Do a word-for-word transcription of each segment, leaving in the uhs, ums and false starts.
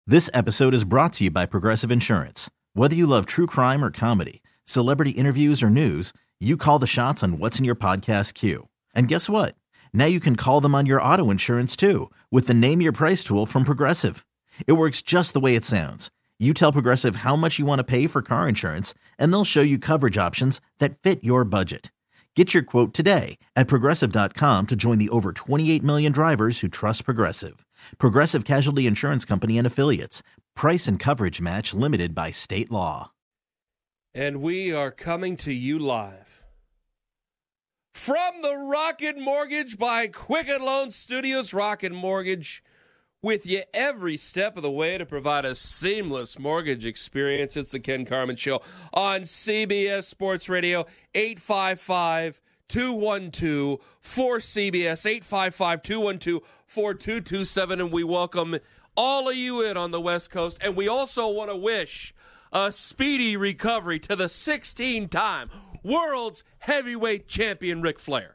This episode is brought to you by Progressive Insurance. Whether you love true crime or comedy, celebrity interviews or news, you call the shots on what's in your podcast queue. And guess what? Now you can call them on your auto insurance too with the Name Your Price tool from Progressive. It works just the way it sounds. You tell Progressive how much you want to pay for car insurance, and they'll show you coverage options that fit your budget. Get your quote today at Progressive dot com to join the over twenty-eight million drivers who trust Progressive. Progressive Casualty Insurance Company and Affiliates. Price and coverage match limited by state law. And we are coming to you live from the Rocket Mortgage by Quicken Loan Studios. Rocket Mortgage with you every step of the way to provide a seamless mortgage experience. It's the Ken Carman Show on C B S Sports Radio, eight five five, two one two, four C B S, eight five five, two one two, four two two seven, and we welcome all of you in on the West Coast. And we also want to wish a speedy recovery to the sixteen-time world's heavyweight champion, Ric Flair.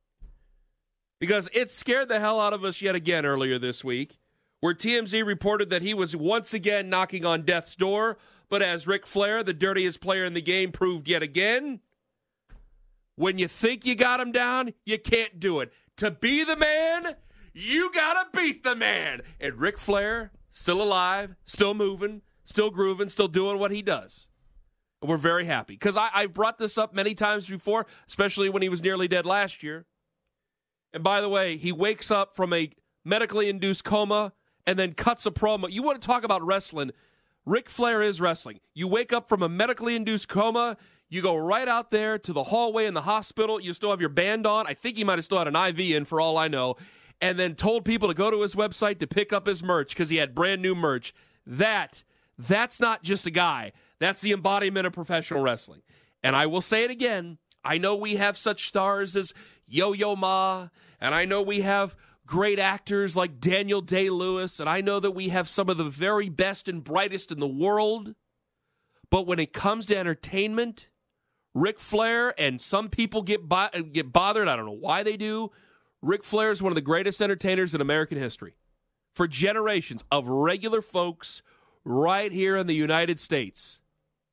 Because it scared the hell out of us yet again earlier this week, where T M Z reported that he was once again knocking on death's door. But as Ric Flair, the dirtiest player in the game, proved yet again, when you think you got him down, you can't do it. To be the man, you gotta beat the man. And Ric Flair, still alive, still moving, still grooving, still doing what he does. And we're very happy. Because I've brought this up many times before, especially when he was nearly dead last year. And by the way, he wakes up from a medically induced coma and then cuts a promo. You want to talk about wrestling? Ric Flair is wrestling. You wake up from a medically induced coma, you go right out there to the hallway in the hospital, you still have your band on. I think he might have still had an I V in for all I know, and then told people to go to his website to pick up his merch because he had brand new merch. That, that's not just a guy. That's the embodiment of professional wrestling. And I will say it again, I know we have such stars as Yo-Yo Ma, and I know we have great actors like Daniel Day-Lewis, and I know that we have some of the very best and brightest in the world. But when it comes to entertainment, Ric Flair, and some people get bo- get bothered, I don't know why they do, Ric Flair is one of the greatest entertainers in American history. For generations of regular folks right here in the United States.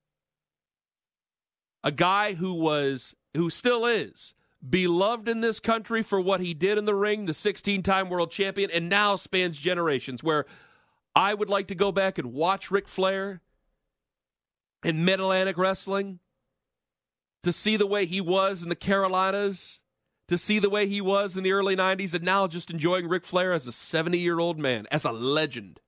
A guy who was, who still is, beloved in this country for what he did in the ring, the sixteen-time world champion, and now spans generations, where I would like to go back and watch Ric Flair in Mid-Atlantic Wrestling, to see the way he was in the Carolinas, to see the way he was in the early nineties, and now just enjoying Ric Flair as a seventy-year-old man, as a legend,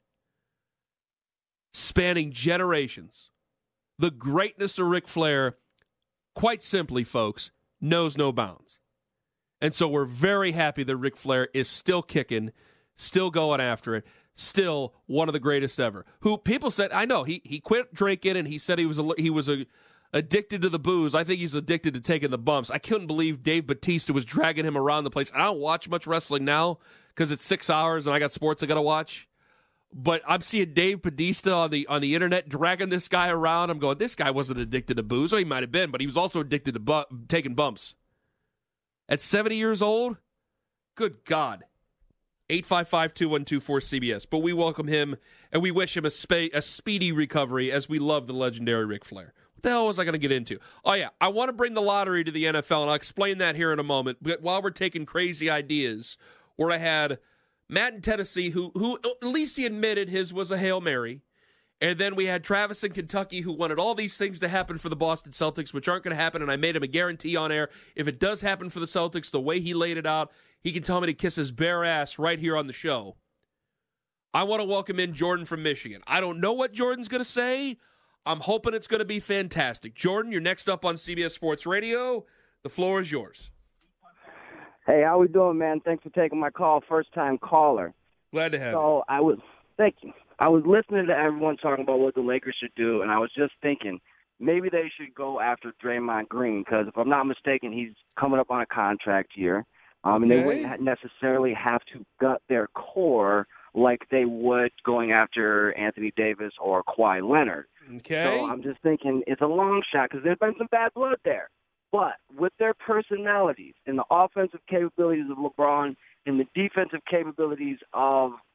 spanning generations. The greatness of Ric Flair, quite simply, folks, knows no bounds. And so we're very happy that Ric Flair is still kicking, still going after it, still one of the greatest ever. Who people said, I know, he he quit drinking and he said he was a, he was a, addicted to the booze. I think he's addicted to taking the bumps. I couldn't believe Dave Bautista was dragging him around the place. I don't watch much wrestling now because it's six hours and I got sports I got to watch. But I'm seeing Dave Bautista on the on the internet dragging this guy around. I'm going, this guy wasn't addicted to booze. Or he might have been, but he was also addicted to bu- taking bumps. At seventy years old? Good God. eight five five, two one two, four C B S. But we welcome him, and we wish him a, spa- a speedy recovery as we love the legendary Ric Flair. What the hell was I going to get into? Oh, yeah, I want to bring the lottery to the N F L, and I'll explain that here in a moment. But while we're taking crazy ideas, where I had Matt in Tennessee, who, who at least he admitted his was a Hail Mary. And then we had Travis in Kentucky, who wanted all these things to happen for the Boston Celtics, which aren't going to happen, and I made him a guarantee on air. If it does happen for the Celtics, the way he laid it out, he can tell me to kiss his bare ass right here on the show. I want to welcome in Jordan from Michigan. I don't know what Jordan's going to say. I'm hoping it's going to be fantastic. Jordan, you're next up on C B S Sports Radio. The floor is yours. Hey, how we doing, man? Thanks for taking my call. First-time caller. Glad to have so you. I was, thank you. I was listening to everyone talking about what the Lakers should do, and I was just thinking maybe they should go after Draymond Green because if I'm not mistaken, he's coming up on a contract year. Um, okay. And they wouldn't necessarily have to gut their core like they would going after Anthony Davis or Kawhi Leonard. Okay. So I'm just thinking it's a long shot because there's been some bad blood there. But with their personalities and the offensive capabilities of LeBron and the defensive capabilities of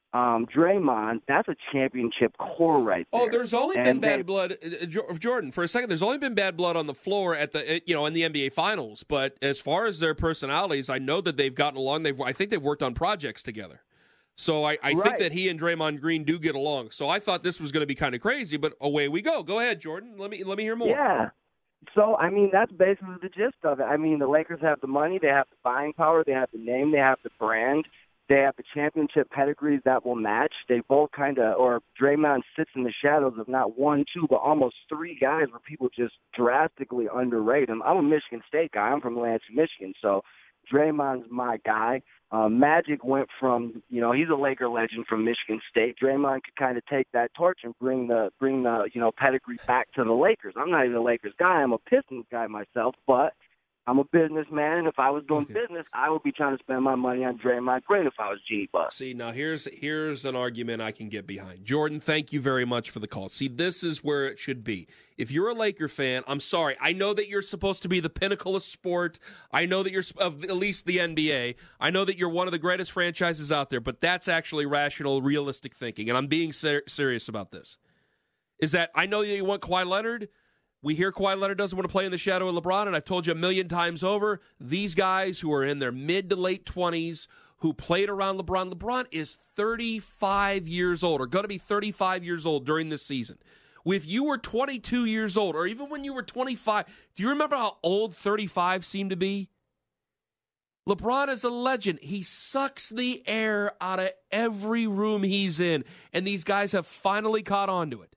Um, Draymond, that's a championship core right there. Oh, there's only and been bad they, blood, uh, Jordan. For a second, there's only been bad blood on the floor at the you know in the N B A Finals. But as far as their personalities, I know that they've gotten along. They've I think they've worked on projects together. So I, I right. think that he and Draymond Green do get along. So I thought this was going to be kind of crazy, but away we go. Go ahead, Jordan. Let me let me hear more. Yeah. So, I mean, that's basically the gist of it. I mean, the Lakers have the money, they have the buying power, they have the name, they have the brand, they have the championship pedigrees that will match. They both kind of, or Draymond sits in the shadows of not one, two, but almost three guys where people just drastically underrate him. I'm a Michigan State guy. I'm from Lansing, Michigan, so Draymond's my guy. Uh, Magic went from, you know, he's a Laker legend from Michigan State. Draymond could kind of take that torch and bring the, bring the, you know, pedigree back to the Lakers. I'm not even a Lakers guy. I'm a Pistons guy myself, but I'm a businessman, and if I was doing okay. business, I would be trying to spend my money on Draymond Green if I was G. Buck. See, now here's here's an argument I can get behind. Jordan, thank you very much for the call. See, this is where it should be. If you're a Laker fan, I'm sorry. I know that you're supposed to be the pinnacle of sport. I know that you're of at least the N B A. I know that you're one of the greatest franchises out there, but that's actually rational, realistic thinking, and I'm being ser- serious about this. Is that I know that you want Kawhi Leonard. We hear Kawhi Leonard doesn't want to play in the shadow of LeBron, and I've told you a million times over, these guys who are in their mid to late twenties, who played around LeBron, LeBron is thirty-five years old, or going to be thirty-five years old during this season. If you were twenty-two years old, or even when you were twenty-five, do you remember how old thirty-five seemed to be? LeBron is a legend. He sucks the air out of every room he's in, and these guys have finally caught on to it.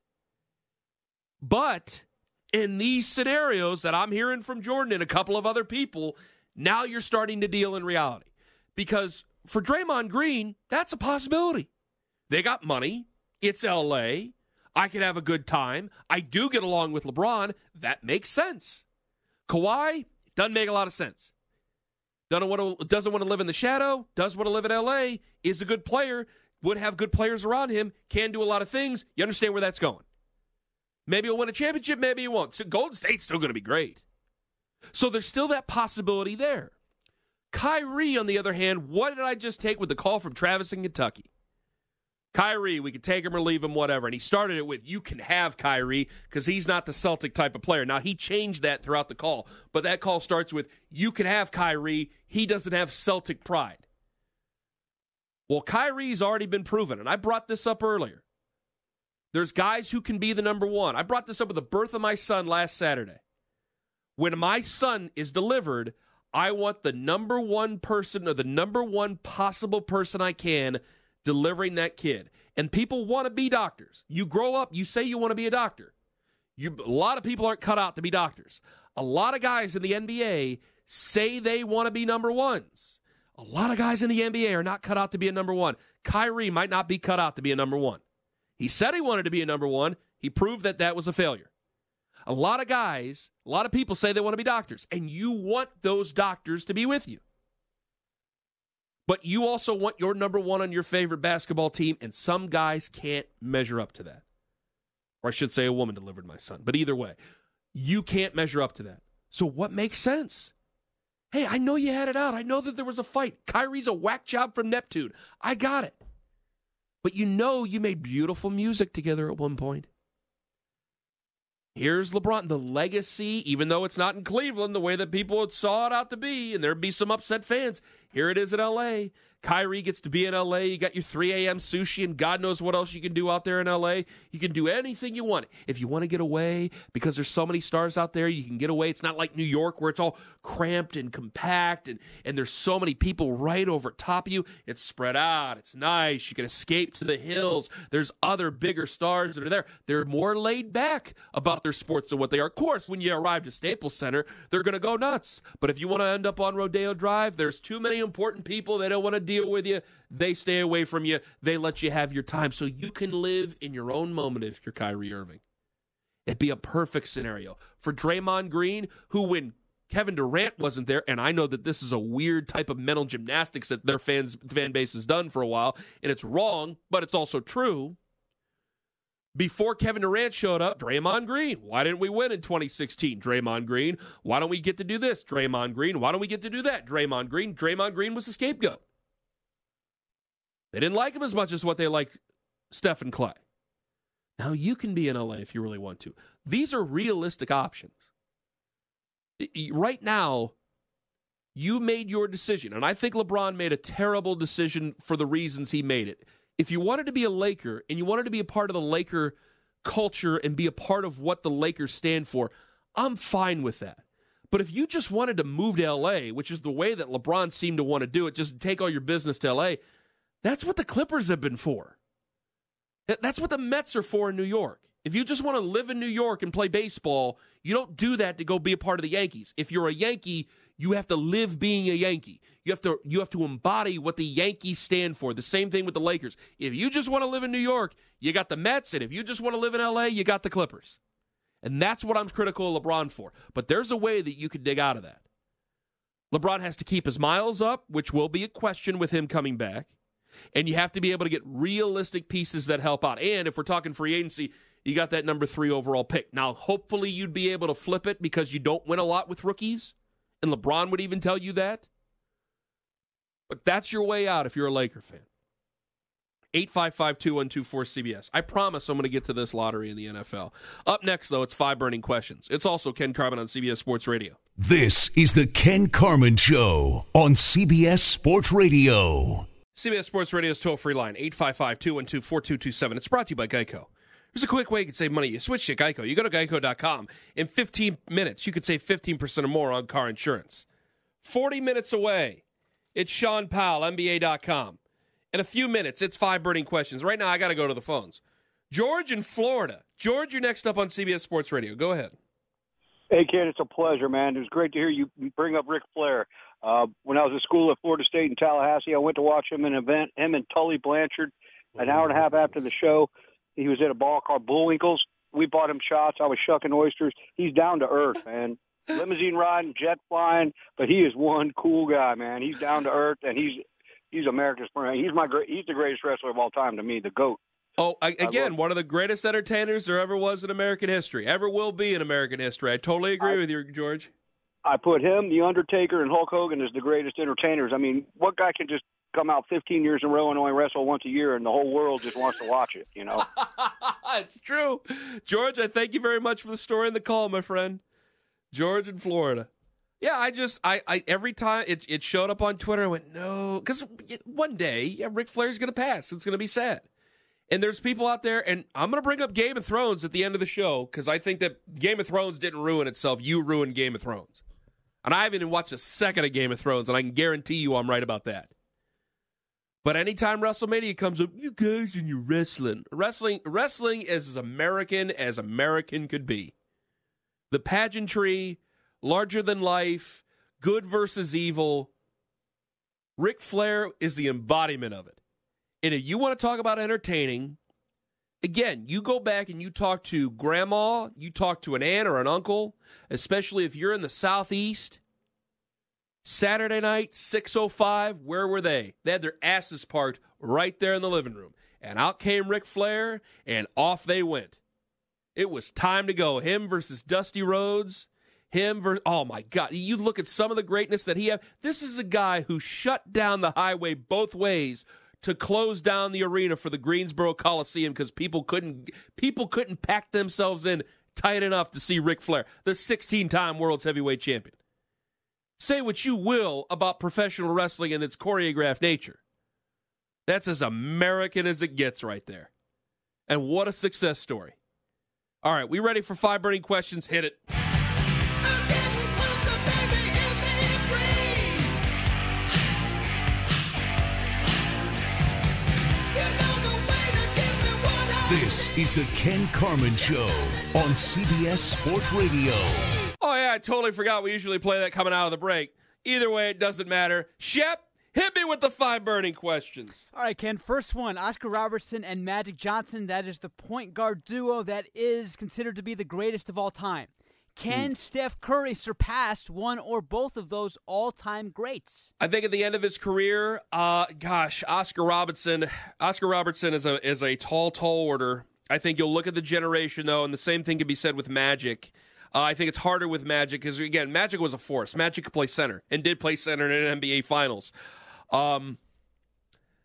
But in these scenarios that I'm hearing from Jordan and a couple of other people, now you're starting to deal in reality. Because for Draymond Green, that's a possibility. They got money. It's L A. I can have a good time. I do get along with LeBron. That makes sense. Kawhi, doesn't make a lot of sense. Doesn't want to, doesn't want to live in the shadow. Does want to live in L A. Is a good player. Would have good players around him. Can do a lot of things. You understand where that's going. Maybe he'll win a championship, maybe he won't. So Golden State's still going to be great. So there's still that possibility there. Kyrie, on the other hand, what did I just take with the call from Travis in Kentucky? Kyrie, we can take him or leave him, whatever. And he started it with, you can have Kyrie, because he's not the Celtic type of player. Now, he changed that throughout the call, but that call starts with, you can have Kyrie, he doesn't have Celtic pride. Well, Kyrie's already been proven, and I brought this up earlier. There's guys who can be the number one. I brought this up with the birth of my son last Saturday. When my son is delivered, I want the number one person or the number one possible person I can delivering that kid. And people want to be doctors. You grow up, you say you want to be a doctor. You, a lot of people aren't cut out to be doctors. A lot of guys in the N B A say they want to be number ones. A lot of guys in the N B A are not cut out to be a number one. Kyrie might not be cut out to be a number one. He said he wanted to be a number one. He proved that that was a failure. A lot of guys, a lot of people say they want to be doctors, and you want those doctors to be with you. But you also want your number one on your favorite basketball team, and some guys can't measure up to that. Or I should say a woman delivered my son. But either way, you can't measure up to that. So what makes sense? Hey, I know you had it out. I know that there was a fight. Kyrie's a whack job from Neptune. I got it. But you know you made beautiful music together at one point. Here's LeBron, the legacy, even though it's not in Cleveland the way that people saw it out to be, and there'd be some upset fans. Here it is in L A. Kyrie gets to be in L A. You got your three a.m. sushi, and God knows what else you can do out there in L A. You can do anything you want. If you want to get away, because there's so many stars out there, you can get away. It's not like New York where it's all cramped and compact, and, and there's so many people right over top of you. It's spread out. It's nice. You can escape to the hills. There's other bigger stars that are there. They're more laid back about their sports than what they are. Of course, when you arrive to Staples Center, they're going to go nuts. But if you want to end up on Rodeo Drive, there's too many important people. They don't want to deal with you. They stay away from you. They let you have your time so you can live in your own moment if you're Kyrie Irving. It'd be a perfect scenario. For Draymond Green, who when Kevin Durant wasn't there, and I know that this is a weird type of mental gymnastics that their fans fan base has done for a while, and it's wrong, but it's also true. Before Kevin Durant showed up, Draymond Green. Why didn't we win in twenty sixteen? Draymond Green. Why don't we get to do this? Draymond Green. Why don't we get to do that? Draymond Green. Draymond Green was the scapegoat. They didn't like him as much as what they liked Steph and Clay. Now you can be in L A if you really want to. These are realistic options. Right now, you made your decision, and I think LeBron made a terrible decision for the reasons he made it. If you wanted to be a Laker and you wanted to be a part of the Laker culture and be a part of what the Lakers stand for, I'm fine with that. But if you just wanted to move to L A, which is the way that LeBron seemed to want to do it, just take all your business to L A, that's what the Clippers have been for. That's what the Mets are for in New York. If you just want to live in New York and play baseball, you don't do that to go be a part of the Yankees. If you're a Yankee, you have to live being a Yankee. You have to you have to embody what the Yankees stand for. The same thing with the Lakers. If you just want to live in New York, you got the Mets, and if you just want to live in L A, you got the Clippers. And that's what I'm critical of LeBron for. But there's a way that you can dig out of that. LeBron has to keep his miles up, which will be a question with him coming back. And you have to be able to get realistic pieces that help out. And if we're talking free agency, you got that number three overall pick. Now, hopefully you'd be able to flip it because you don't win a lot with rookies. And LeBron would even tell you that. But that's your way out if you're a Laker fan. eight five five, two one two four, C B S. I promise I'm going to get to this lottery in the N F L. Up next, though, it's Five Burning Questions. It's also Ken Carman on C B S Sports Radio. This is the Ken Carman Show on C B S Sports Radio. C B S Sports Radio's toll-free line, eight five five, two one two, four two two seven. It's brought to you by Geico. There's a quick way you can save money. You switch to Geico. You go to geico dot com. In fifteen minutes, you could save fifteen percent or more on car insurance. forty minutes away, it's Sean Powell, N B A dot com. In a few minutes, it's Five Burning Questions. Right now, I got to go to the phones. George in Florida. George, you're next up on C B S Sports Radio. Go ahead. Hey, Ken, it's a pleasure, man. It was great to hear you bring up Ric Flair. Uh, when I was at school at Florida State in Tallahassee, I went to watch him in an event, him and Tully Blanchard. An hour and a half after the show, he was at a bar called Bullwinkle's. We bought him shots. I was shucking oysters. He's down to earth, man. Limousine riding, jet flying, but he is one cool guy, man. He's down to earth, and he's he's America's friend. He's my great. He's the greatest wrestler of all time to me, the GOAT. Oh, I, again, one of the greatest entertainers there ever was in American history, ever will be in American history. I totally agree I, with you, George. I put him, The Undertaker, and Hulk Hogan as the greatest entertainers. I mean, what guy can just come out fifteen years in a row and only wrestle once a year, and the whole world just wants to watch it, you know? It's true. George, I thank you very much for the story and the call, my friend. George in Florida. Yeah, I just, I, I every time it, it showed up on Twitter, I went, no, because one day, yeah, Ric Flair's going to pass. It's going to be sad. And there's people out there, and I'm going to bring up Game of Thrones at the end of the show, because I think that Game of Thrones didn't ruin itself. You ruined Game of Thrones. And I haven't even watched a second of Game of Thrones, and I can guarantee you I'm right about that. But anytime WrestleMania comes up, you guys and your wrestling. Wrestling wrestling is as American as American could be. The pageantry, larger than life, good versus evil. Ric Flair is the embodiment of it. And if you want to talk about entertaining, again, you go back and you talk to grandma, you talk to an aunt or an uncle, especially if you're in the Southeast. Saturday night, six oh five, where were they? They had their asses parked right there in the living room. And out came Ric Flair, and off they went. It was time to go. Him versus Dusty Rhodes. Him versus, oh my God. You look at some of the greatness that he had. This is a guy who shut down the highway both ways to close down the arena for the Greensboro Coliseum because people couldn't people couldn't pack themselves in tight enough to see Ric Flair, the sixteen-time world's heavyweight champion. Say what you will about professional wrestling and its choreographed nature. That's as American as it gets right there. And what a success story. All right, we ready for Five Burning Questions? Hit it. This is the Ken Carman Show on C B S Sports Radio. Oh, yeah, I totally forgot we usually play that coming out of the break. Either way, it doesn't matter. Shep, hit me with the Five Burning Questions. All right, Ken, first one, Oscar Robertson and Magic Johnson. That is the point guard duo that is considered to be the greatest of all time. Can mm. Steph Curry surpass one or both of those all-time greats? I think at the end of his career, uh, gosh, Oscar Robertson, Oscar Robertson is a is a tall, tall order. I think you'll look at the generation, though, and the same thing can be said with Magic. Uh, I think it's harder with Magic because, again, Magic was a force. Magic could play center and did play center in an N B A Finals. Um,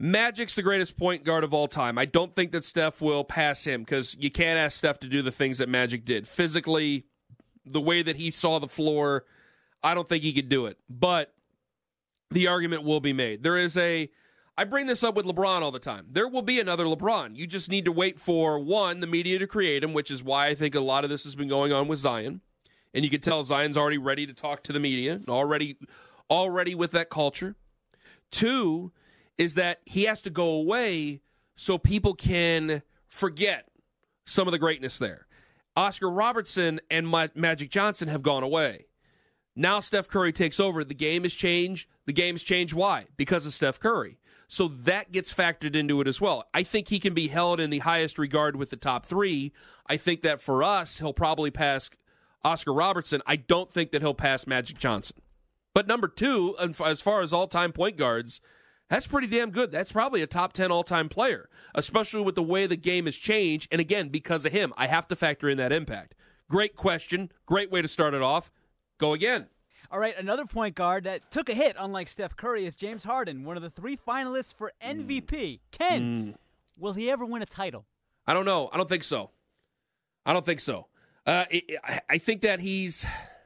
Magic's the greatest point guard of all time. I don't think that Steph will pass him because you can't ask Steph to do the things that Magic did. Physically, the way that he saw the floor, I don't think he could do it. But the argument will be made. There is a, I bring this up with LeBron all the time. There will be another LeBron. You just need to wait for, one, the media to create him, which is why I think a lot of this has been going on with Zion. And you can tell Zion's already ready to talk to the media, already, already with that culture. Two, is that he has to go away so people can forget some of the greatness there. Oscar Robertson and Ma- Magic Johnson have gone away. Now Steph Curry takes over. The game has changed. The game's changed. Why? Because of Steph Curry. So that gets factored into it as well. I think he can be held in the highest regard with the top three. I think that for us, he'll probably pass Oscar Robertson. I don't think that he'll pass Magic Johnson. But number two, as far as all-time point guards, that's pretty damn good. That's probably a top ten all-time player, especially with the way the game has changed. And again, because of him, I have to factor in that impact. Great question. Great way to start it off. Go again. All right, another point guard that took a hit, unlike Steph Curry, is James Harden, one of the three finalists for M V P. Ken, mm. will he ever win a title? I don't know. I don't think so. I don't think so. Uh, it, I, I think that he's...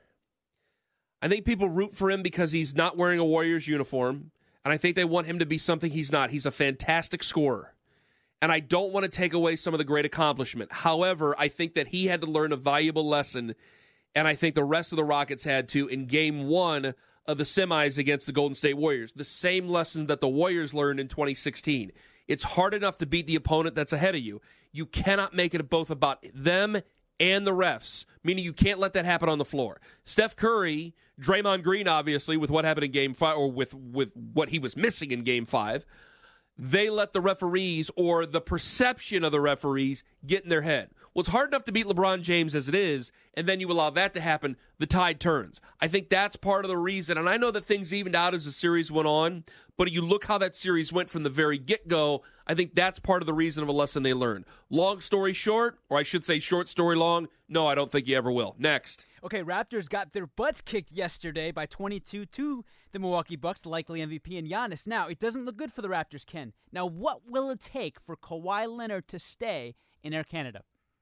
I think people root for him because he's not wearing a Warriors uniform. And I think they want him to be something he's not. He's a fantastic scorer. And I don't want to take away some of the great accomplishment. However, I think that he had to learn a valuable lesson, and I think the rest of the Rockets had to in game one of the semis against the Golden State Warriors. The same lesson that the Warriors learned in twenty sixteen. It's hard enough to beat the opponent that's ahead of you. You cannot make it both about them and the refs, meaning you can't let that happen on the floor. Steph Curry, Draymond Green, obviously, with what happened in Game Five, or with with what he was missing in Game Five, they let the referees or the perception of the referees get in their head. Well, it's hard enough to beat LeBron James as it is, and then you allow that to happen, the tide turns. I think that's part of the reason, and I know that things evened out as the series went on, but you look how that series went from the very get-go, I think that's part of the reason of a lesson they learned. Long story short, or I should say short story long, no, I don't think you ever will. Next. Okay, Raptors got their butts kicked yesterday by twenty-two to the Milwaukee Bucks, the likely M V P and Giannis. Now, it doesn't look good for the Raptors, Ken. Now, what will it take for Kawhi Leonard to stay in Air Canada?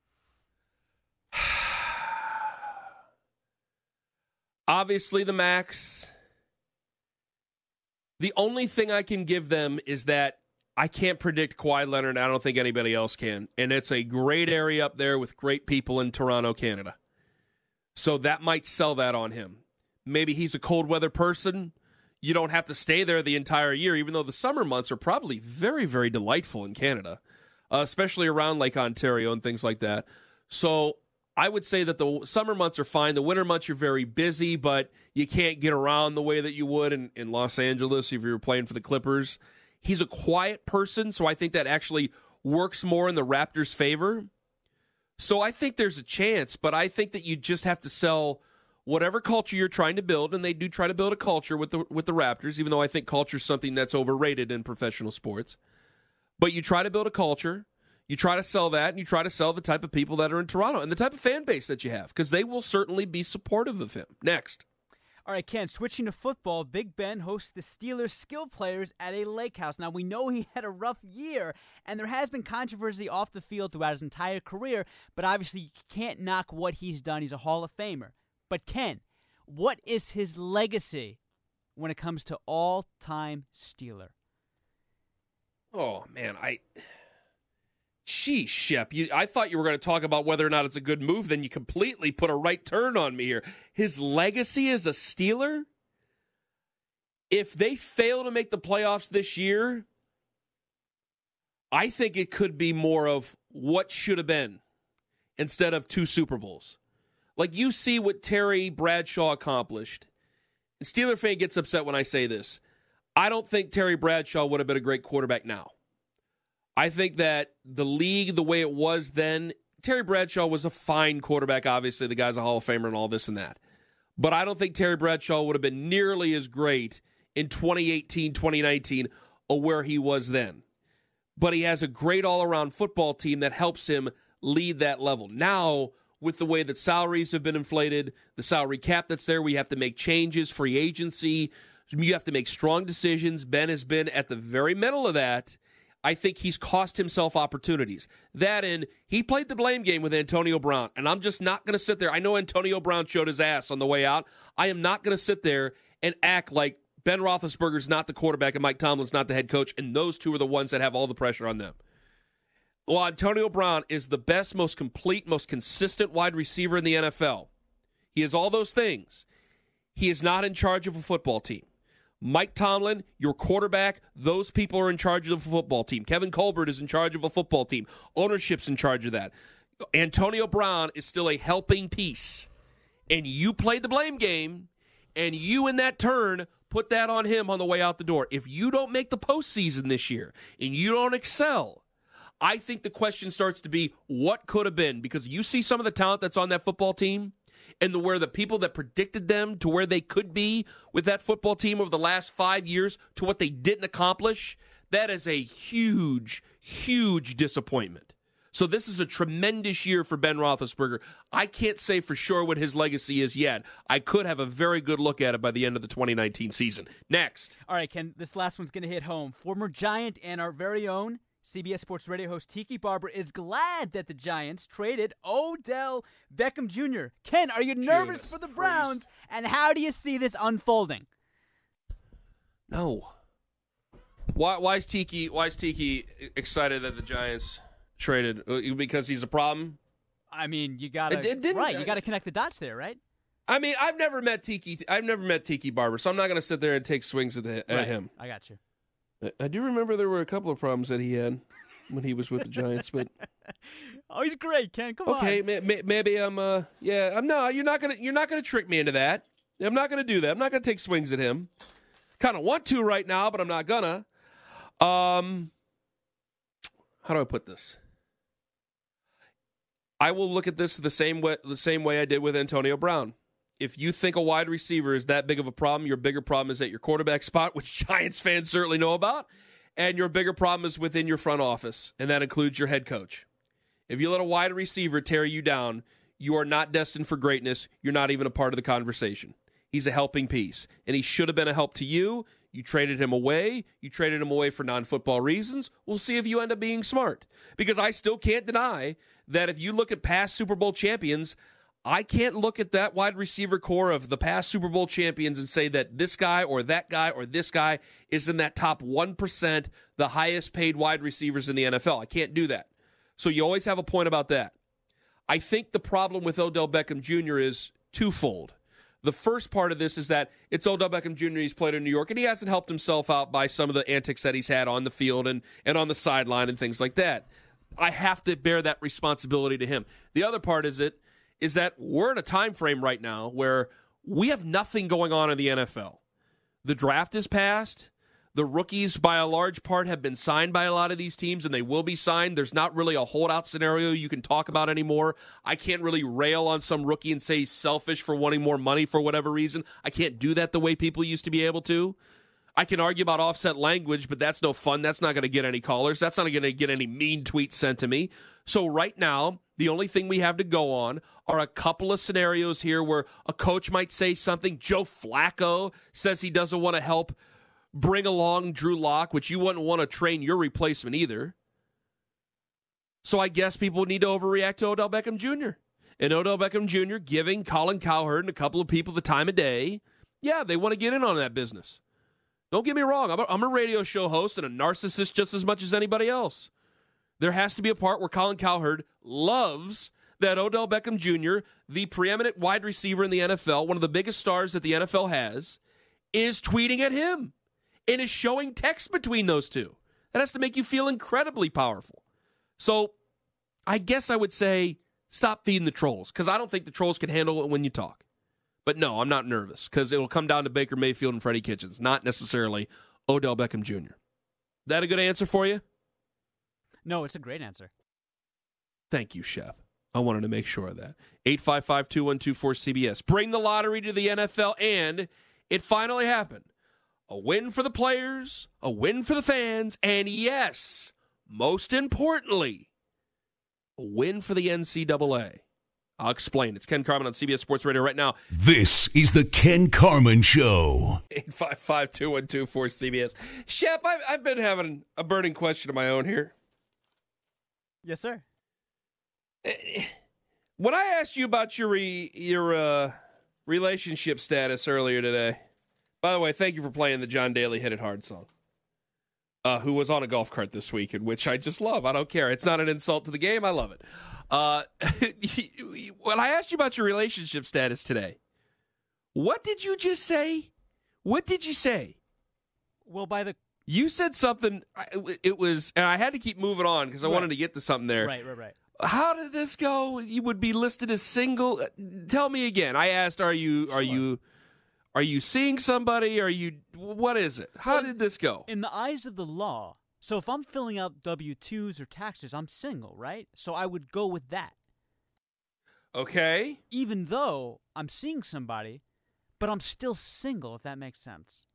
Obviously, the max. The only thing I can give them is that I can't predict Kawhi Leonard. I don't think anybody else can. And it's a great area up there with great people in Toronto, Canada. So that might sell that on him. Maybe he's a cold weather person. You don't have to stay there the entire year, even though the summer months are probably very, very delightful in Canada, uh, especially around Lake Ontario and things like that. So I would say that the summer months are fine. The winter months, you're very busy, but you can't get around the way that you would in, in Los Angeles if you were playing for the Clippers. He's a quiet person, so I think that actually works more in the Raptors' favor. So I think there's a chance, but I think that you just have to sell whatever culture you're trying to build, and they do try to build a culture with the with the Raptors, even though I think culture is something that's overrated in professional sports. But you try to build a culture. You try to sell that, and you try to sell the type of people that are in Toronto and the type of fan base that you have, because they will certainly be supportive of him. Next. All right, Ken, switching to football, Big Ben hosts the Steelers' skill players at a lake house. Now, we know he had a rough year, and there has been controversy off the field throughout his entire career, but obviously you can't knock what he's done. He's a Hall of Famer. But, Ken, what is his legacy when it comes to all-time Steeler? Oh, man, I... Geez, Shep, you, I thought you were going to talk about whether or not it's a good move, then you completely put a right turn on me here. His legacy as a Steeler? If they fail to make the playoffs this year, I think it could be more of what should have been instead of two Super Bowls. Like, you see what Terry Bradshaw accomplished. And Steeler fan gets upset when I say this. I don't think Terry Bradshaw would have been a great quarterback now. I think that the league, the way it was then, Terry Bradshaw was a fine quarterback, obviously. The guy's a Hall of Famer and all this and that. But I don't think Terry Bradshaw would have been nearly as great in twenty eighteen, twenty nineteen, or where he was then. But he has a great all-around football team that helps him lead that level. Now, with the way that salaries have been inflated, the salary cap that's there, we have to make changes, free agency. You have to make strong decisions. Ben has been at the very middle of that. I think he's cost himself opportunities. That and he played the blame game with Antonio Brown, and I'm just not going to sit there. I know Antonio Brown showed his ass on the way out. I am not going to sit there and act like Ben Roethlisberger's not the quarterback and Mike Tomlin's not the head coach, and those two are the ones that have all the pressure on them. Well, Antonio Brown is the best, most complete, most consistent wide receiver in the N F L. He has all those things. He is not in charge of a football team. Mike Tomlin, your quarterback, those people are in charge of the football team. Kevin Colbert is in charge of a football team. Ownership's in charge of that. Antonio Brown is still a helping piece. And you played the blame game, and you in that turn put that on him on the way out the door. If you don't make the postseason this year and you don't excel, I think the question starts to be what could have been, because you see some of the talent that's on that football team, and the, where the people that predicted them to where they could be with that football team over the last five years to what they didn't accomplish, that is a huge, huge disappointment. So this is a tremendous year for Ben Roethlisberger. I can't say for sure what his legacy is yet. I could have a very good look at it by the end of the twenty nineteen season. Next. All right, Ken, this last one's going to hit home. Former Giant and our very own C B S Sports Radio host Tiki Barber is glad that the Giants traded Odell Beckham Junior Ken, are you nervous Jesus for the Christ. Browns, and how do you see this unfolding? No. Why, why is Tiki? Why is Tiki excited that the Giants traded? Because he's a problem? I mean, you gotta It- it didn't- right. You gotta connect the dots there, right? I mean, I've never met Tiki. I've never met Tiki Barber, so I'm not going to sit there and take swings at, the, at Right. him. I got you. I do remember there were a couple of problems that he had when he was with the Giants, but Oh, he's great, Ken. Come okay, on. may, may, maybe I'm. Uh, yeah, I'm. No, you're not gonna. You're not gonna trick me into that. I'm not gonna do that. I'm not gonna take swings at him. Kind of want to right now, but I'm not gonna. Um, how do I put this? I will look at this the same way. The same way I did with Antonio Brown. If you think a wide receiver is that big of a problem, your bigger problem is at your quarterback spot, which Giants fans certainly know about, and your bigger problem is within your front office, and that includes your head coach. If you let a wide receiver tear you down, you are not destined for greatness. You're not even a part of the conversation. He's a helping piece, and he should have been a help to you. You traded him away. You traded him away for non-football reasons. We'll see if you end up being smart, because I still can't deny that if you look at past Super Bowl champions, I can't look at that wide receiver core of the past Super Bowl champions and say that this guy or that guy or this guy is in that top one percent, the highest paid wide receivers in the N F L. I can't do that. So you always have a point about that. I think the problem with Odell Beckham Junior is twofold. The first part of this is that it's Odell Beckham Junior He's played in New York, and he hasn't helped himself out by some of the antics that he's had on the field and, and on the sideline and things like that. I have to bear that responsibility to him. The other part is it is that we're in a time frame right now where we have nothing going on in the N F L. The draft is passed. The rookies, by a large part, have been signed by a lot of these teams, and they will be signed. There's not really a holdout scenario you can talk about anymore. I can't really rail on some rookie and say he's selfish for wanting more money for whatever reason. I can't do that the way people used to be able to. I can argue about offset language, but that's no fun. That's not going to get any callers. That's not going to get any mean tweets sent to me. So right now, the only thing we have to go on are a couple of scenarios here where a coach might say something. Joe Flacco says he doesn't want to help bring along Drew Lock, which you wouldn't want to train your replacement either. So I guess people need to overreact to Odell Beckham Junior And Odell Beckham Junior giving Colin Cowherd and a couple of people the time of day. Yeah, they want to get in on that business. Don't get me wrong. I'm a, I'm a radio show host and a narcissist just as much as anybody else. There has to be a part where Colin Cowherd loves that Odell Beckham Junior, the preeminent wide receiver in the N F L, one of the biggest stars that the N F L has, is tweeting at him and is showing text between those two. That has to make you feel incredibly powerful. So I guess I would say stop feeding the trolls, because I don't think the trolls can handle it when you talk. But no, I'm not nervous, because it will come down to Baker Mayfield and Freddie Kitchens, not necessarily Odell Beckham Junior That a good answer for you? No, it's a great answer. Thank you, Chef. I wanted to make sure of that. eight five five, two one two four, C B S. Bring the lottery to the N F L, and it finally happened. A win for the players, a win for the fans, and yes, most importantly, a win for the N C double A. I'll explain. It's Ken Carman on C B S Sports Radio right now. This is the Ken Carman Show. eight five five, two one two, four C B S. Shep, I've, I've been having a burning question of my own here. Yes, sir. When I asked you about your re, your uh, relationship status earlier today, by the way, thank you for playing the John Daly Hit It Hard song, uh, who was on a golf cart this weekend, which I just love. I don't care. It's not an insult to the game. I love it. Uh, when I asked you about your relationship status today, what did you just say? What did you say? Well, by the You said something, it was, and I had to keep moving on because I Right. wanted to get to something there. right, right, right. How did this go? You would be listed as single. Tell me again. I asked, are you, are Sure. you, are you seeing somebody? Are you, what is it? How Well, did this go? In the eyes of the law, so if I'm filling out W two's or taxes, I'm single, right? So I would go with that, Okay. even though I'm seeing somebody, but I'm still single, if that makes sense.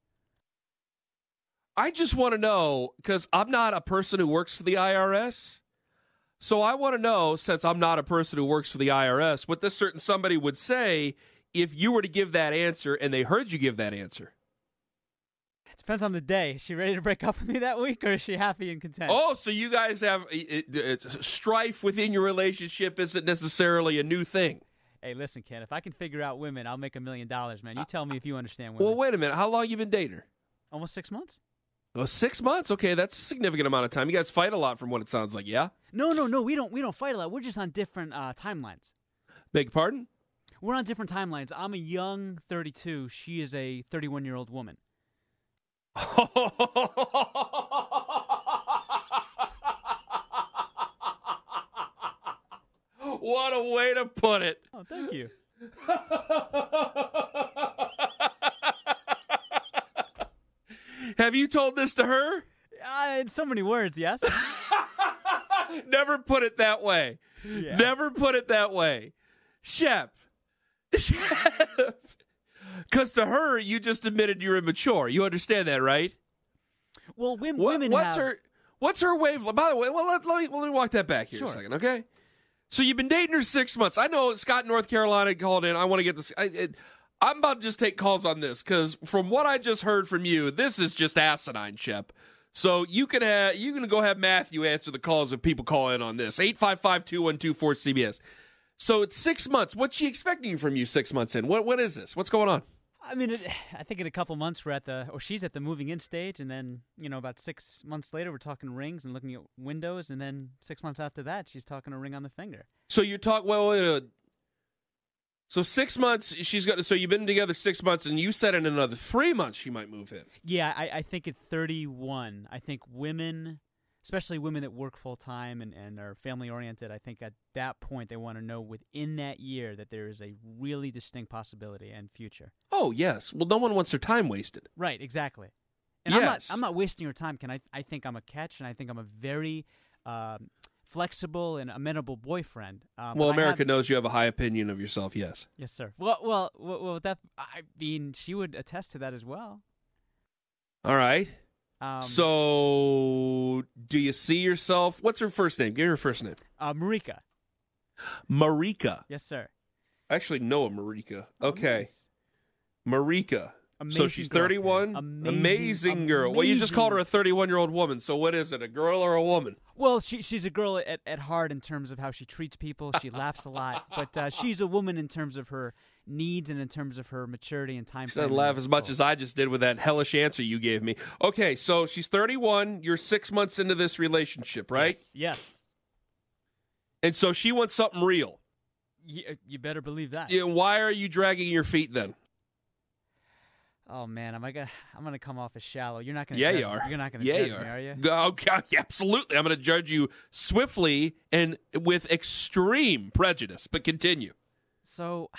I just want to know, because I'm not a person who works for the I R S. So I want to know, since I'm not a person who works for the I R S, what this certain somebody would say if you were to give that answer and they heard you give that answer. It depends on the day. Is she ready to break up with me that week, or is she happy and content? Oh, so you guys have it, it, it, strife within your relationship isn't necessarily a new thing. Hey, listen, Ken, if I can figure out women, I'll make a million dollars, man. You tell me if you understand women. Well, wait a minute. How long you been dating her? Almost six months? Oh, six months? Okay, that's a significant amount of time. You guys fight a lot from what it sounds like, yeah? No, no, no. We don't. We don't fight a lot. We're just on different uh, timelines. Beg pardon? We're on different timelines. I'm a young thirty-two. She is a thirty-one-year-old woman. What a way to put it. Oh, thank you. Have you told this to her? Uh, in so many words, yes. Never put it that way. Yeah. Never put it that way. Shep. Shep. Because to her, you just admitted you're immature. You understand that, right? Well, wim- What- women what's have. her What's her wavelength? By the way, well, let, let, me, let me walk that back here Sure. a second, okay? So you've been dating her six months. I know Scott, North Carolina called in. I want to get this. I, it, I'm about to just take calls on this because from what I just heard from you, this is just asinine, Shep. So you can have you can go have Matthew answer the calls if people call in on this. eight five five, two one two, four C B S. So it's six months. What's she expecting from you six months in? What What is this? What's going on? I mean, it, I think in a couple months we're at the, or she's at the moving in stage, and then you know about six months later we're talking rings and looking at windows, and then six months after that she's talking a ring on the finger. So you talk well. Wait, uh, so six months she's got. So you've been together six months, and you said in another three months she might move in. Yeah, I, I think at thirty-one, I think women, especially women that work full time and, and are family oriented, I think at that point they want to know within that year that there is a really distinct possibility and future. Oh yes. Well, no one wants their time wasted. Right, exactly. And I'm not Yes. I'm not wasting your time, Ken. I I think I'm a catch, and I think I'm a very um, flexible and amenable boyfriend. Um, Well, but I America have- knows you have a high opinion of yourself. Yes. Yes, sir. Well, well, well, well, that I mean, she would attest to that as well. All right. Um, So, do you see yourself? What's her first name? Give me her first name. uh, Marika. Marika. Yes, sir. I actually know a Marika. Oh, Okay. nice. Marika. so Amazing she's girl, Ken. thirty-one. Amazing- girl. Well, you just called her a amazing. thirty-one-year-old woman. So what is it, a girl or a woman? Well, she she's a girl at, at heart in terms of how she treats people. She laughs a lot, but uh, she's a woman in terms of her needs and in terms of her maturity and time She frame. doesn't laugh as much as I just did with that hellish answer you gave me. Okay, so she's thirty-one. You're six months into this relationship, right? Yes. yes. And so she wants something real. You, you better believe that. Yeah, why are you dragging your feet then? Oh man, am I gonna? I'm gonna come off as shallow. You're not gonna. Yeah, judge you are. Me. You're not gonna yeah, judge you are. me, are you? Go- Okay, absolutely. I'm going to judge you swiftly and with extreme prejudice. But continue. So,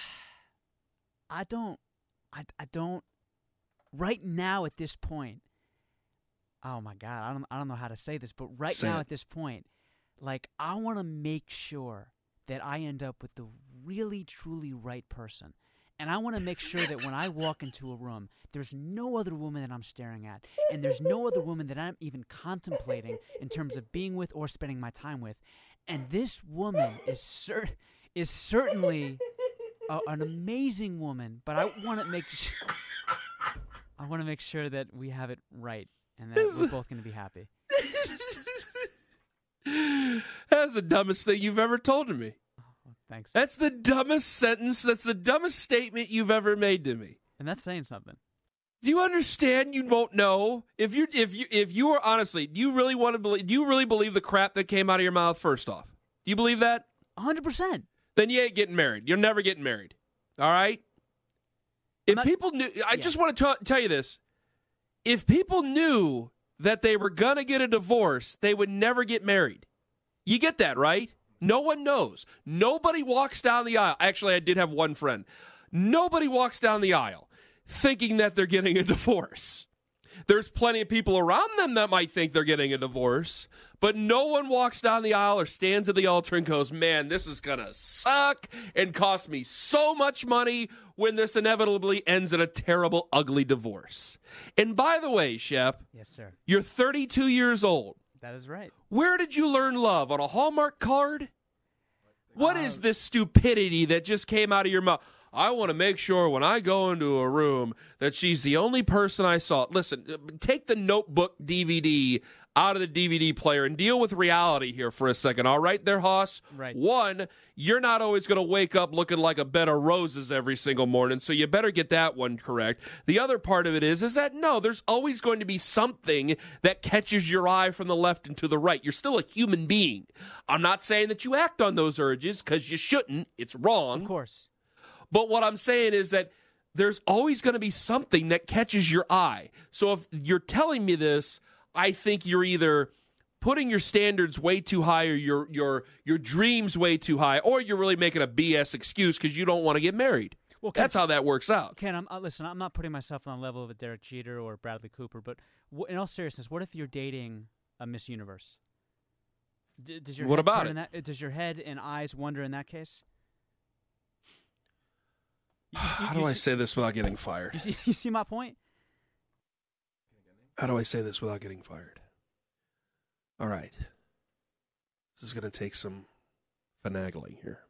I don't, I, I don't. Right now, at this point, oh my God, I don't, I don't know how to say this, but right Say now it. at this point, like I want to make sure that I end up with the really, truly right person. And I want to make sure that when I walk into a room, there's no other woman that I'm staring at, and there's no other woman that I'm even contemplating in terms of being with or spending my time with. And this woman is cer- is certainly a, an amazing woman, but I want to make sh- I want to make sure that we have it right and that we're both going to be happy. That's the dumbest thing you've ever told to me. Oh, thanks. That's the dumbest sentence. That's the dumbest statement you've ever made to me. And that's saying something. Do you understand? You won't know if you if you if you are honestly. Do you really want to believe? Do you really believe the crap that came out of your mouth? First off, do you believe that? A hundred percent. Then you ain't getting married. You're never getting married. All right. If not, people knew, I yeah. just want to t- tell you this: if people knew that they were gonna get a divorce, they would never get married. You get that, right? No one knows. Nobody walks down the aisle. Actually, I did have one friend. Nobody walks down the aisle thinking that they're getting a divorce. There's plenty of people around them that might think they're getting a divorce, but no one walks down the aisle or stands at the altar and goes, man, this is going to suck and cost me so much money when this inevitably ends in a terrible, ugly divorce. And by the way, Shep, yes, sir. You're thirty-two years old. That is right. Where did you learn love? On a Hallmark card? What uh, is this stupidity that just came out of your mouth? I want to make sure when I go into a room that she's the only person I saw. Listen, take the Notebook D V D out of the D V D player and deal with reality here for a second. All right there, Hoss? Right. One, you're not always going to wake up looking like a bed of roses every single morning, so you better get that one correct. The other part of it is, is that, no, there's always going to be something that catches your eye from the left and to the right. You're still a human being. I'm not saying that you act on those urges, because you shouldn't. It's wrong. Of course. But what I'm saying is that there's always going to be something that catches your eye. So if you're telling me this, I think you're either putting your standards way too high or your your your dreams way too high, or you're really making a B S excuse because you don't want to get married. Well, Ken, that's how that works out. Ken, I'm, uh, listen, I'm not putting myself on the level of a Derek Jeter or Bradley Cooper, but w- in all seriousness, what if you're dating a Miss Universe? D- does your what head about turn it? in that, does your head and eyes wander in that case? You, you, How you do I see, say this without getting fired? You see, you see my point? How do I say this without getting fired? All right. This is going to take some finagling here.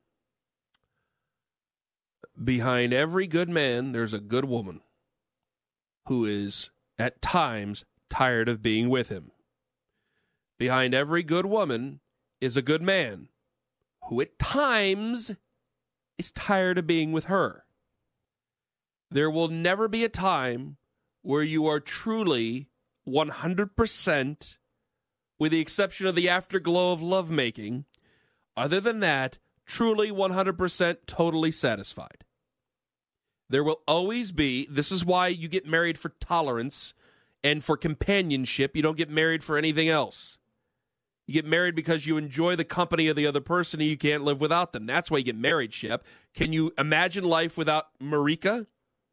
Behind every good man, there's a good woman who is, at times, tired of being with him. Behind every good woman is a good man who, at times, is tired of being with her. There will never be a time where you are truly one hundred percent, with the exception of the afterglow of lovemaking, other than that, truly one hundred percent totally satisfied. There will always be, this is why you get married for tolerance and for companionship. You don't get married for anything else. You get married because you enjoy the company of the other person and you can't live without them. That's why you get married, Shep. Can you imagine life without Marika?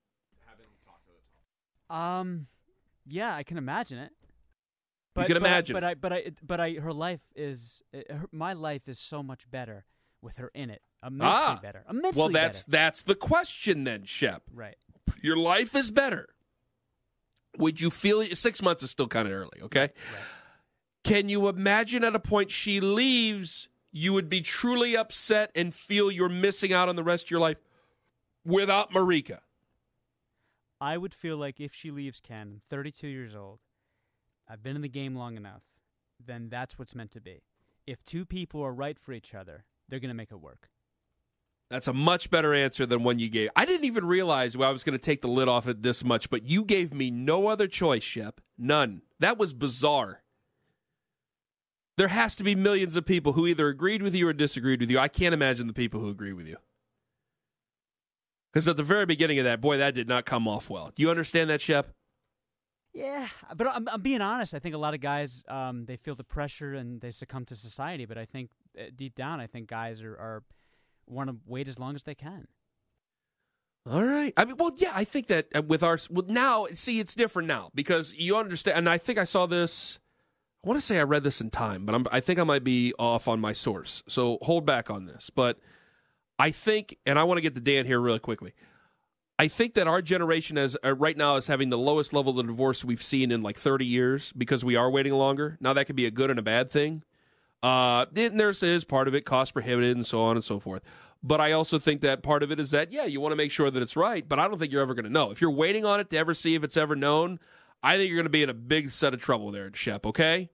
Um, yeah, I can imagine it. But, you can but imagine, I, but I, but I, but I, her life is, uh, her, my life is so much better with her in it. Immensely ah, better. Immensely well, that's better. that's the question then, Shep. Right. Your life is better. Would you feel six months is still kind of early? Okay. Right. Can you imagine at a point she leaves, you would be truly upset and feel you're missing out on the rest of your life without Marika? I would feel like if she leaves Ken, I'm thirty-two years old, I've been in the game long enough, then that's what's meant to be. If two people are right for each other, they're going to make it work. That's a much better answer than one you gave. I didn't even realize I was going to take the lid off it this much, but you gave me no other choice, Shep. None. That was bizarre. There has to be millions of people who either agreed with you or disagreed with you. I can't imagine the people who agree with you. Because at the very beginning of that, boy, that did not come off well. Do you understand that, Shep? Yeah, but I'm, I'm being honest. I think a lot of guys, um, they feel the pressure and they succumb to society. But I think uh, deep down, I think guys are, are want to wait as long as they can. All right. I mean, well, yeah, I think that with our well, now, see, it's different now because you understand. And I think I saw this. I want to say I read this in Time, but I'm, I think I might be off on my source. So hold back on this. But I think, and I want to get to Dan here really quickly. I think that our generation is uh, right now is having the lowest level of divorce we've seen in like thirty years because we are waiting longer. Now that could be a good and a bad thing. Uh, and there's is part of it cost prohibitive and so on and so forth. But I also think that part of it is that, yeah, you want to make sure that it's right, but I don't think you're ever going to know. If you're waiting on it to ever see if it's ever known, I think you're going to be in a big set of trouble there, Shep, okay?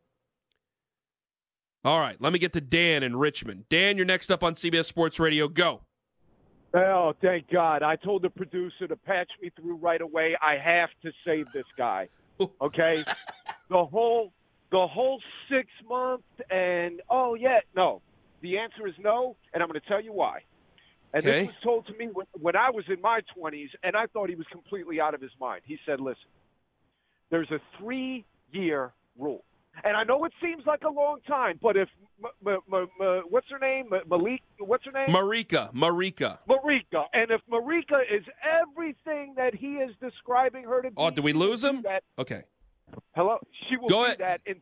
All right, let me get to Dan in Richmond. Dan, you're next up on C B S Sports Radio. Go. Oh, thank God. I told the producer to patch me through right away. I have to save this guy, okay? the whole the whole six months and, oh, yeah, no. The answer is no, and I'm going to tell you why. And okay. This was told to me when, when I was in my twenties, and I thought he was completely out of his mind. He said, listen, there's a three-year rule. And I know it seems like a long time, but if M- M- M- M- what's her name, M- Malik, what's her name? Marika, Marika, Marika. And if Marika is everything that he is describing her to be, oh, do we lose him? That, okay. Hello, she will go do ahead. that. In,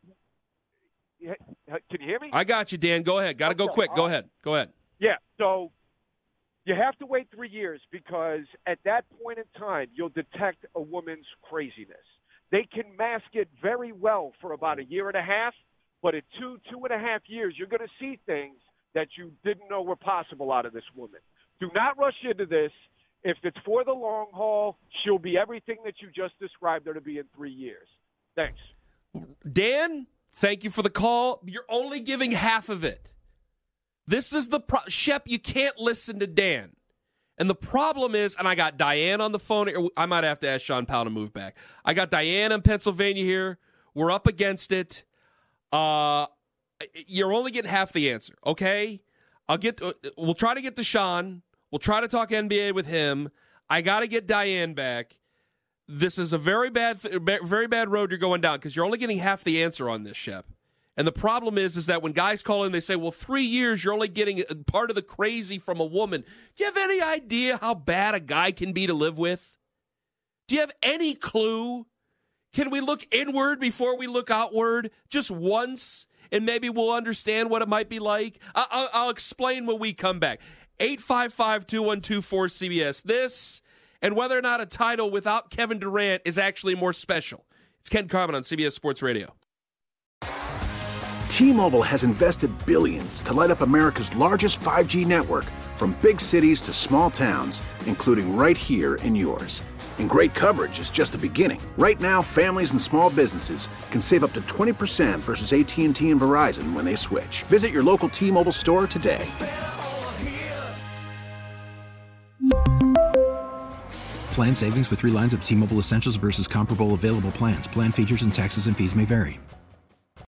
can you hear me? I got you, Dan. Go ahead. Got to okay. go quick. Go ahead. Go ahead. Yeah. So you have to wait three years because at that point in time, you'll detect a woman's craziness. They can mask it very well for about a year and a half, but in two, two and a half years, you're going to see things that you didn't know were possible out of this woman. Do not rush into this. If it's for the long haul, she'll be everything that you just described her to be in three years. Thanks. Dan, thank you for the call. You're only giving half of it. This is the pro- Shep, you can't listen to Dan. And the problem is, and I got Diane on the phone. Or I might have to ask Sean Powell to move back. I got Diane in Pennsylvania here. We're up against it. Uh, you're only getting half the answer, okay? I'll get. We'll try to get to Sean. We'll try to talk N B A with him. I got to get Diane back. This is a very bad, very bad road you're going down because you're only getting half the answer on this, Shep. And the problem is, is that when guys call in, they say, well, three years, you're only getting part of the crazy from a woman. Do you have any idea how bad a guy can be to live with? Do you have any clue? Can we look inward before we look outward just once, and maybe we'll understand what it might be like? I- I'll-, I'll explain when we come back. eight five five, two one two, four C B S. This, and whether or not a title without Kevin Durant is actually more special. It's Ken Carman on C B S Sports Radio. T-Mobile has invested billions to light up America's largest five G network, from big cities to small towns, including right here in yours. And great coverage is just the beginning. Right now, families and small businesses can save up to twenty percent versus A T and T and Verizon when they switch. Visit your local T-Mobile store today. Plan savings with three lines of T-Mobile Essentials versus comparable available plans. Plan features and taxes and fees may vary.